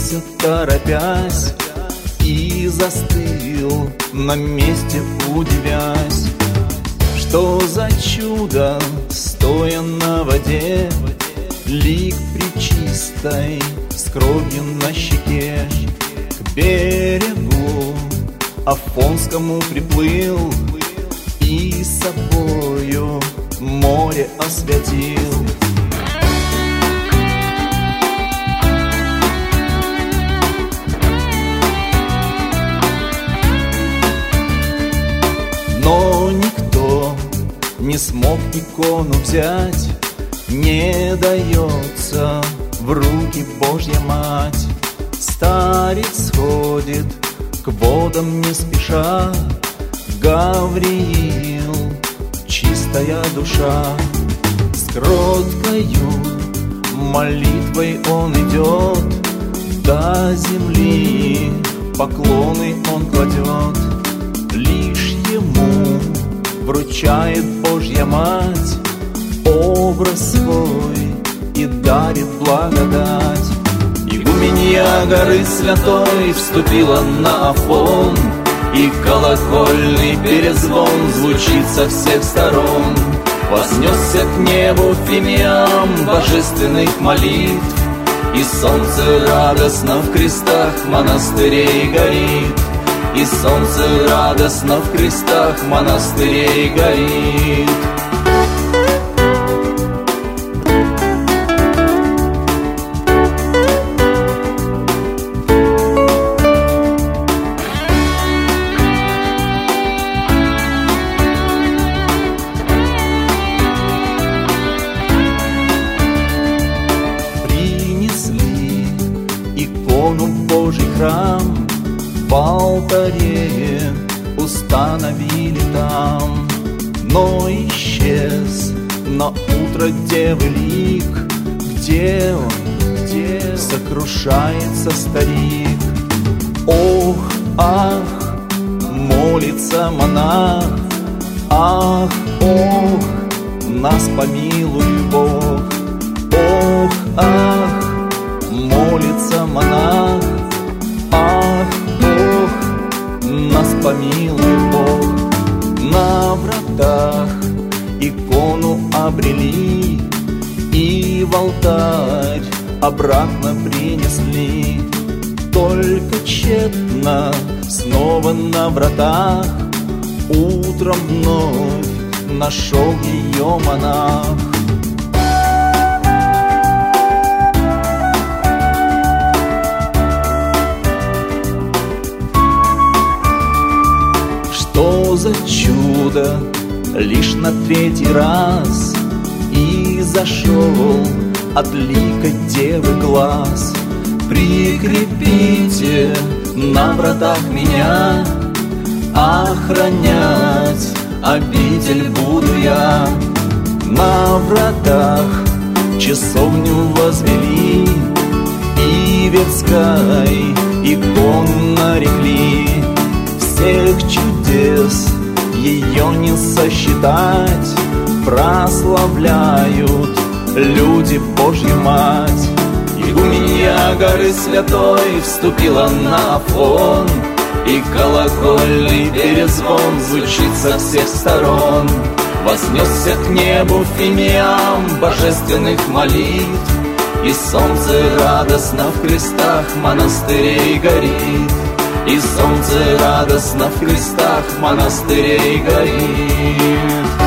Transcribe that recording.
спустился, торопясь, и застыл на месте, удивясь. Что за чудо, стоя на воде, лик пречистой с кровью на щеке. К берегу Афонскому приплыл и собою море осветил. Но никто не смог икону взять, не дается в руки Божья Мать. Старец ходит к водам не спеша, Гавриил, чистая душа. С кроткою молитвой он идет, до земли поклоны он кладет. Лишь ему вручает Божья Мать образ свой и дарит благодать. Игуменья горы святой вступила на Афон, и колокольный перезвон звучит со всех сторон. Вознесся к небу фимиам божественных молитв, и солнце радостно в крестах монастырей горит. И солнце радостно в крестах монастырей горит. Принесли икону в Божий храм, в алтаре установили там. Но исчез на утро девы лик, где он, где сокрушается старик. Ох, ах, молится монах, ах, ох, нас помилуй Бог. Ох, ах, молится монах, ах, ох, нас помилуй Бог. На вратах икону обрели и в алтарь обратно принесли. Только тщетно снова на вратах утром вновь нашел ее монах. Что за чудо, лишь на третий раз и зашел от лика девы глаз. Прикрепите на вратах меня, охранять обитель буду я. На вратах часовню возвели и Верской икону нарекли. Всех чудес ее не сосчитать, прославляют люди Божью Мать. Игуменья горы святой вступила на Афон, и колокольный перезвон звучит со всех сторон. Вознесся к небу фимиам божественных молитв, и солнце радостно в крестах монастырей горит. И солнце радостно в крестах монастырей горит.